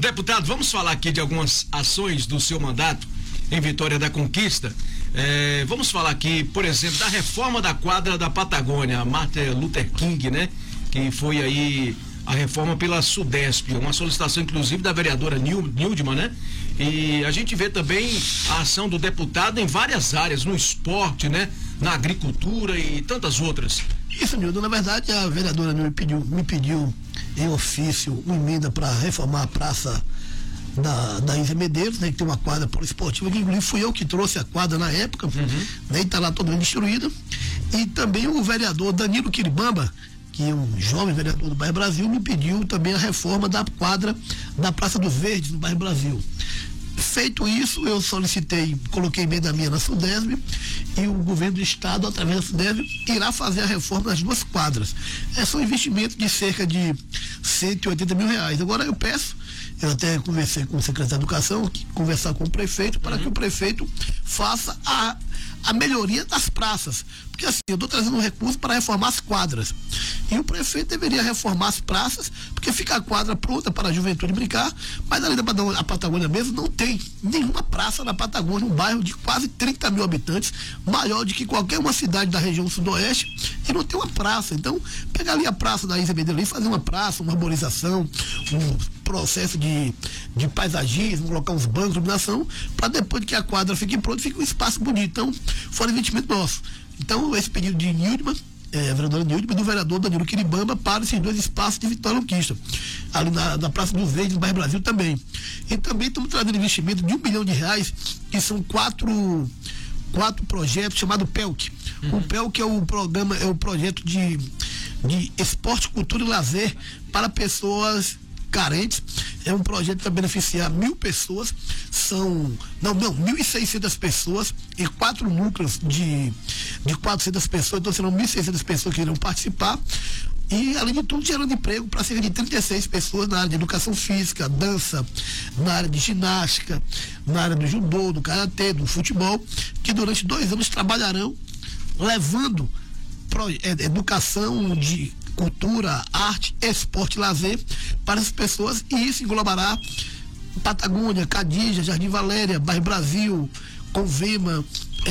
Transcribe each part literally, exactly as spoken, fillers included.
deputado, vamos falar aqui de algumas ações do seu mandato em Vitória da Conquista. É, vamos falar aqui, por exemplo, da reforma da quadra da Patagônia, a Martin Luther King, né? Que foi aí a reforma pela Sudesp, uma solicitação inclusive da vereadora Nildman, né? E a gente vê também a ação do deputado em várias áreas, no esporte, né? Na agricultura e tantas outras. Isso, Nildo, na verdade a vereadora me pediu, me pediu em ofício uma emenda para reformar a praça da, da Isa Medeiros, né, que tem uma quadra poliesportiva, que inclusive fui eu que trouxe a quadra na época, uhum. né, e está lá totalmente destruída. E também o vereador Danilo Quiribamba, que é um jovem vereador do bairro Brasil, me pediu também a reforma da quadra da Praça dos Verdes, no bairro Brasil. Feito isso, eu solicitei, coloquei emenda minha na Sudesp e o governo do estado, através da Sudesp, irá fazer a reforma das duas quadras. É só um investimento de cerca de cento e oitenta mil reais. Agora eu peço, eu até conversei com o secretário de Educação, conversar com o prefeito, para uhum. que o prefeito faça a, a melhoria das praças. Porque assim, eu estou trazendo um recurso para reformar as quadras. E o prefeito deveria reformar as praças, porque fica a quadra pronta para a juventude brincar, mas além da Patagônia, a Patagônia mesmo não tem nenhuma praça na Patagônia, um bairro de quase trinta mil habitantes, maior do que qualquer uma cidade da região sudoeste, e não tem uma praça. Então, pegar ali a praça da Isa Medeiros e fazer uma praça, uma arborização, um processo de, de paisagismo, colocar uns bancos de iluminação, para depois que a quadra fique pronta, fique um espaço bonito. Então, fora investimento nosso. Então, esse pedido de Nildman, é, a vereadora Nildman, do vereador Danilo Quiribamba, para esses dois espaços de Vitória Conquista, ali na, na Praça dos Verdes, no bairro Brasil também. E também estamos trazendo investimento de um milhão de reais, que são quatro, quatro projetos chamados P E L C. Uhum. O P E L C é o programa, é o projeto de, de esporte, cultura e lazer para pessoas carentes. É um projeto para beneficiar mil pessoas, são, não, não, mil e seiscentas pessoas e quatro núcleos de, de quatrocentas pessoas, então serão mil e seiscentas pessoas que irão participar. E, além de tudo, gerando emprego para cerca de trinta e seis pessoas na área de educação física, dança, na área de ginástica, na área do judô, do karatê, do futebol, que durante dois anos trabalharão levando pro, é, educação de cultura, arte, esporte e lazer para as pessoas, e isso englobará Patagônia, Cadija, Jardim Valéria, Bairro Brasil, Convema,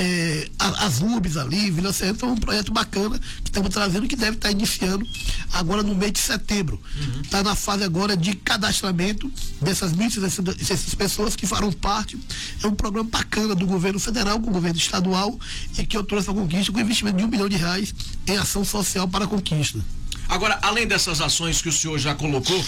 é, as U B S ali, Vila Serra. Então é um projeto bacana que estamos trazendo, que deve estar iniciando agora no mês de setembro. Está uhum. na fase agora de cadastramento dessas mil e seiscentas pessoas que farão parte. É um programa bacana do governo federal com o governo estadual, e que eu trouxe a Conquista com investimento de um milhão de reais em ação social para a Conquista. Agora, além dessas ações que o senhor já colocou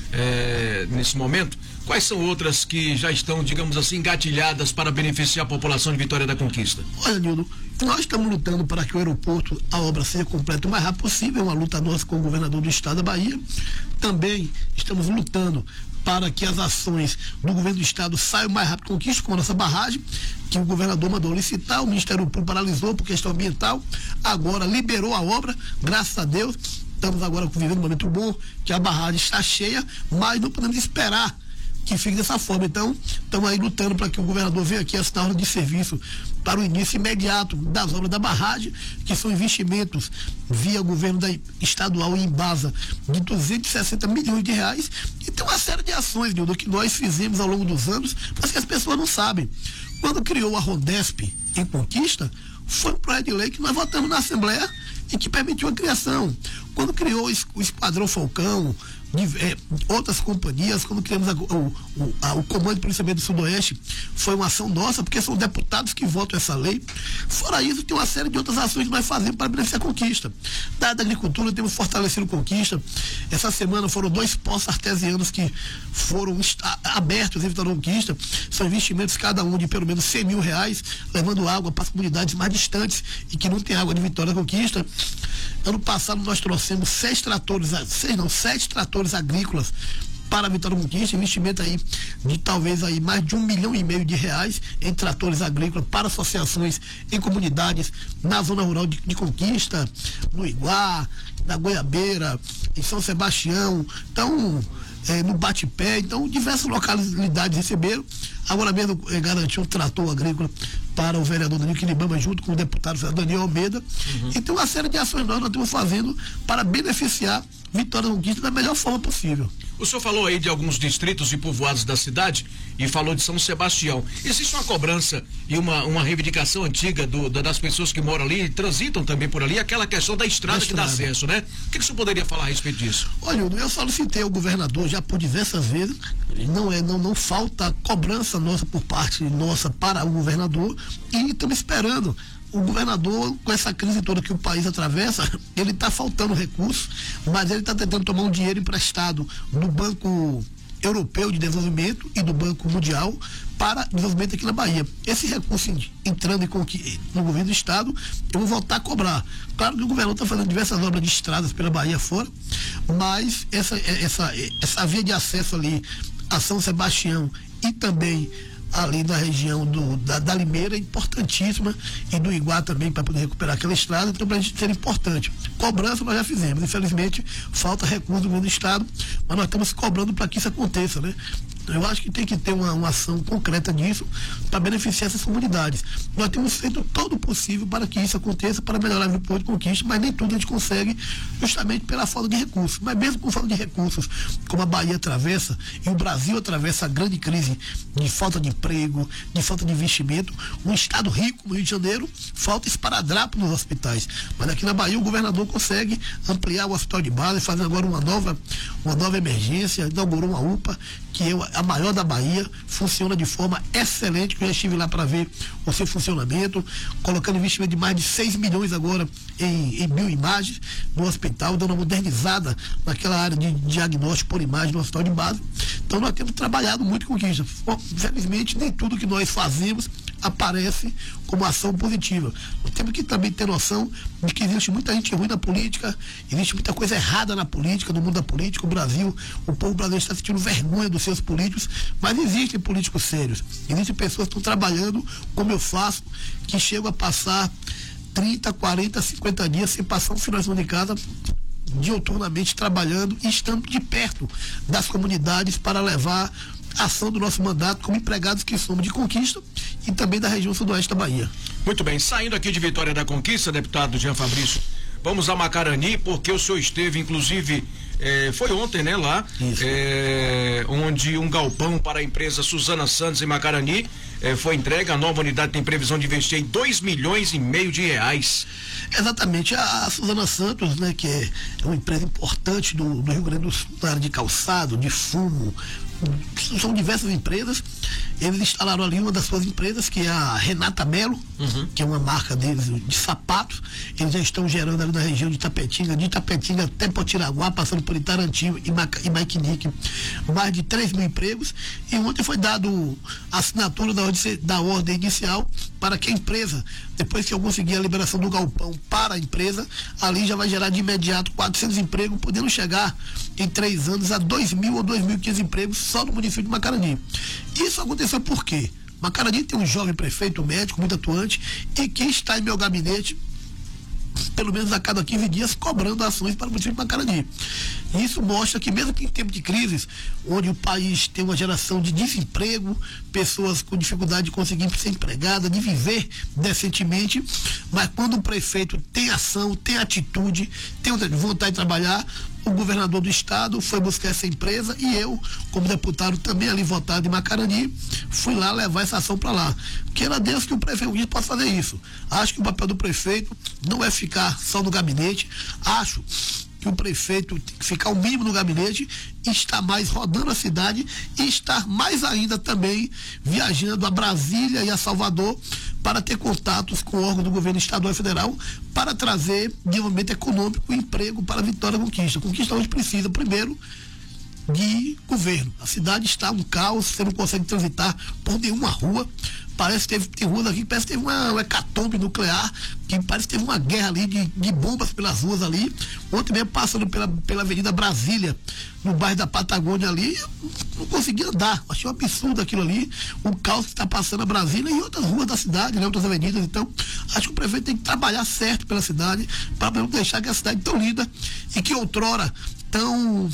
é, nesse momento, quais são outras que já estão, digamos assim, engatilhadas para beneficiar a população de Vitória da Conquista? Olha, Nildo, nós estamos lutando para que o aeroporto, a obra seja completa o mais rápido possível, é uma luta nossa com o governador do estado da Bahia. Também estamos lutando para que as ações do governo do estado saiam mais rápido Conquista, com a nossa barragem, que o governador mandou licitar, o Ministério Público paralisou por questão ambiental, agora liberou a obra, graças a Deus. Estamos agora vivendo um momento bom, que a barragem está cheia, mas não podemos esperar que fique dessa forma. Então, estamos aí lutando para que o governador venha aqui assinar a ordem de serviço para o início imediato das obras da barragem, que são investimentos via governo da estadual e Embasa de duzentos e sessenta milhões de reais. E tem uma série de ações, Nildo, que nós fizemos ao longo dos anos, mas que as pessoas não sabem. Quando criou a Rondesp em Conquista, foi um projeto de lei que nós votamos na Assembleia e que permitiu a criação. Quando criou o Esquadrão Falcão, de, é, outras companhias, quando criamos a, o, o, a, o Comando de Policiamento do Sudoeste, foi uma ação nossa, porque são deputados que votam essa lei. Fora isso, tem uma série de outras ações que nós fazemos para beneficiar a Conquista. Da área da agricultura, temos fortalecido Conquista. Essa semana foram dois poços artesianos que foram abertos em Vitória da Conquista. São investimentos, cada um de pelo menos cem mil reais, levando água para as comunidades mais distantes e que não tem água de Vitória da Conquista. Ano passado nós trouxemos seis tratores, seis não, sete tratores agrícolas para a Vitória da Conquista, investimento aí de talvez aí mais de um milhão e meio de reais em tratores agrícolas para associações em comunidades na zona rural de, de Conquista, no Iguá, na Goiabeira, em São Sebastião, então é, no Bate-Pé, então diversas localidades receberam. Agora mesmo é, garantiu um trator agrícola para o vereador Danilo Quiribamba, junto com o deputado Daniel Almeida. Uhum. Então, uma série de ações nós, nós estamos fazendo para beneficiar Vitória da Conquista da melhor forma possível. O O senhor falou aí de alguns distritos e povoados da cidade e falou de São Sebastião. Existe uma cobrança e uma, uma reivindicação antiga do, da, das pessoas que moram ali e transitam também por ali, aquela questão da estrada, da estrada que dá acesso, né? O que, que o senhor poderia falar a respeito disso? Olha, eu solicitei ao governador já por diversas vezes, não, é, não, não falta cobrança nossa por parte nossa para o governador e estamos esperando. O governador, com essa crise toda que o país atravessa, ele está faltando recursos, mas ele está tentando tomar um dinheiro emprestado do Banco Europeu de Desenvolvimento e do Banco Mundial para desenvolvimento aqui na Bahia. Esse recurso entrando em, no governo do estado, eu vou voltar a cobrar. Claro que o governador está fazendo diversas obras de estradas pela Bahia fora, mas essa, essa, essa via de acesso ali a São Sebastião e também ali na região do, da, da Limeira é importantíssima e do Iguá também para poder recuperar aquela estrada, então para a gente ser importante. Cobrança nós já fizemos, infelizmente falta recurso do governo do estado, mas nós estamos cobrando para que isso aconteça, né? Eu acho que tem que ter uma, uma ação concreta disso para beneficiar essas comunidades. Nós temos feito todo o possível para que isso aconteça, para melhorar o Porto de Conquista, mas nem tudo a gente consegue justamente pela falta de recursos. Mas mesmo com falta de recursos, como a Bahia atravessa e o Brasil atravessa a grande crise de falta de emprego, de falta de investimento, um estado rico como o Rio de Janeiro, falta esparadrapo nos hospitais. Mas aqui na Bahia o governador consegue ampliar o hospital de base, fazer agora uma nova, uma nova emergência, inaugurou uma U P A, que é a maior da Bahia, funciona de forma excelente, que eu já estive lá para ver o seu funcionamento, colocando investimento de mais de seis milhões agora em, em bioimagens no hospital, dando uma modernizada naquela área de diagnóstico por imagem no hospital de base. Então nós temos trabalhado muito com isso. Infelizmente, nem tudo que nós fazemos aparece como ação positiva. Nós temos que também ter noção de que existe muita gente ruim na política, existe muita coisa errada na política, no mundo da política. O Brasil, o povo brasileiro está sentindo vergonha dos seus políticos, mas existem políticos sérios. Existem pessoas que estão trabalhando, como eu faço, que chegam a passar trinta, quarenta, cinquenta dias sem passar um final de semana em casa, diuturnamente trabalhando e estando de perto das comunidades para levar a ação do nosso mandato como empregados que somos de Conquista e também da região sudoeste da Bahia. Muito bem, saindo aqui de Vitória da Conquista, deputado Jean Fabrício, vamos a Macarani, porque o senhor esteve, inclusive, eh, foi ontem, né, lá, eh, onde um galpão para a empresa Suzana Santos em Macarani eh, foi entregue. A nova unidade tem previsão de investir em dois milhões e meio de reais. Exatamente, a, a Suzana Santos, né, que é uma empresa importante do, do Rio Grande do Sul, na área de calçado, de fumo, são diversas empresas. Eles instalaram ali uma das suas empresas, que é a Renata Melo, uhum. que é uma marca deles de sapatos. Eles já estão gerando ali na região de Itapetinga, de Itapetinga até Potiraguá, passando por Itarantim e, Ma e Maiquinique, mais de três mil empregos. E ontem foi dado a assinatura da ordem, da ordem inicial para que a empresa, depois que eu conseguir a liberação do galpão para a empresa, ali já vai gerar de imediato quatrocentos empregos, podendo chegar em três anos a dois mil ou dois mil e quinhentos empregos só no município de Macarani. Isso aconteceu por quê? Macarani tem um jovem prefeito, um médico muito atuante, e que está em meu gabinete pelo menos a cada quinze dias cobrando ações para o município de Macarani. Isso mostra que mesmo que em tempo de crises, onde o país tem uma geração de desemprego, pessoas com dificuldade de conseguir ser empregada, de viver decentemente, mas quando o prefeito tem ação, tem atitude, tem vontade de trabalhar, o governador do estado foi buscar essa empresa e eu, como deputado também ali votado em Macarani, fui lá levar essa ação para lá. Queira Deus que o prefeito possa fazer isso. Acho que o papel do prefeito não é ficar só no gabinete. Acho que o prefeito tem que ficar o mínimo no gabinete e estar mais rodando a cidade e estar mais ainda também viajando a Brasília e a Salvador para ter contatos com órgãos do governo estadual e federal para trazer desenvolvimento econômico e emprego para a Vitória da Conquista. A Conquista hoje precisa, primeiro, de governo. A cidade está um caos, você não consegue transitar por nenhuma rua. Parece que teve, tem ruas aqui, parece que teve uma, uma hecatombe nuclear, que parece que teve uma guerra ali de, de bombas pelas ruas ali. Ontem mesmo passando pela, pela Avenida Brasília, no bairro da Patagônia ali, não conseguia andar. Achei um absurdo aquilo ali, o caos que está passando a Brasília e outras ruas da cidade, né, outras avenidas. Então, acho que o prefeito tem que trabalhar certo pela cidade, para não deixar que a cidade tão linda e que outrora tão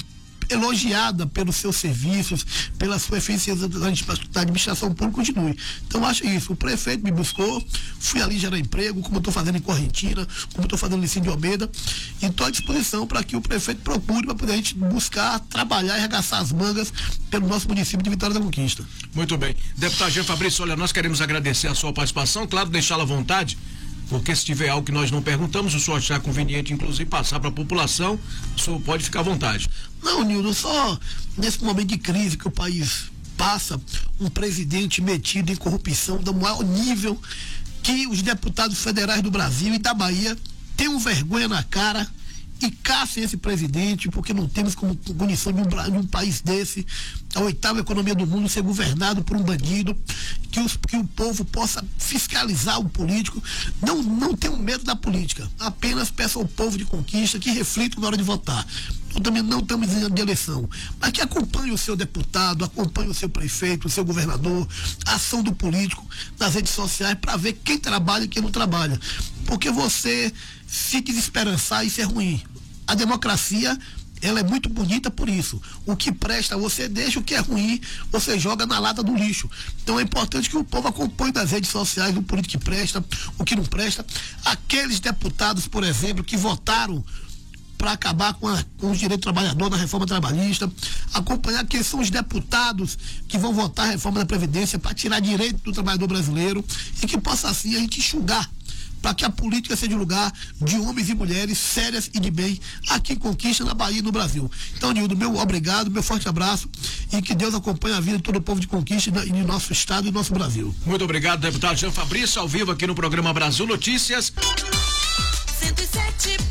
elogiada pelos seus serviços, pela sua eficiência da administração pública, continue. Então, acho isso. O prefeito me buscou, fui ali gerar emprego, como eu estou fazendo em Correntina, como eu estou fazendo em Licínio de Almeida, e estou à disposição para que o prefeito procure, para poder a gente buscar, trabalhar e arregaçar as mangas pelo nosso município de Vitória da Conquista. Muito bem. Deputado Jean Fabrício, olha, nós queremos agradecer a sua participação, claro, deixá-la à vontade, porque se tiver algo que nós não perguntamos, o senhor achar conveniente, inclusive, passar para a população, o senhor pode ficar à vontade. Não, Nildo, só nesse momento de crise que o país passa, um presidente metido em corrupção do maior nível, que os deputados federais do Brasil e da Bahia tenham vergonha na cara e caçem esse presidente, porque não temos como condição de um, de um país desse, a oitava economia do mundo, ser governado por um bandido, que, os, que o povo possa fiscalizar o político. Não, não tenham medo da política, apenas peça ao povo de Conquista que reflita na hora de votar. Nós também não estamos em ano de eleição, mas que acompanhe o seu deputado, acompanhe o seu prefeito, o seu governador, a ação do político nas redes sociais, para ver quem trabalha e quem não trabalha. Porque você se desesperançar, isso é ruim. A democracia, ela é muito bonita por isso. O que presta você deixa, o que é ruim você joga na lata do lixo. Então é importante que o povo acompanhe nas redes sociais o político que presta, o que não presta. Aqueles deputados, por exemplo, que votaram para acabar com, a, com os direitos do trabalhador na reforma trabalhista, acompanhar quem são os deputados que vão votar a reforma da Previdência para tirar direito do trabalhador brasileiro, e que possa assim a gente enxugar, para que a política seja um lugar de homens e mulheres sérias e de bem aqui em Conquista, na Bahia e no Brasil. Então, Nildo, meu obrigado, meu forte abraço, e que Deus acompanhe a vida de todo o povo de Conquista e de nosso estado e do nosso Brasil. Muito obrigado, deputado Jean Fabrício, ao vivo aqui no programa Brasil Notícias. cento e sete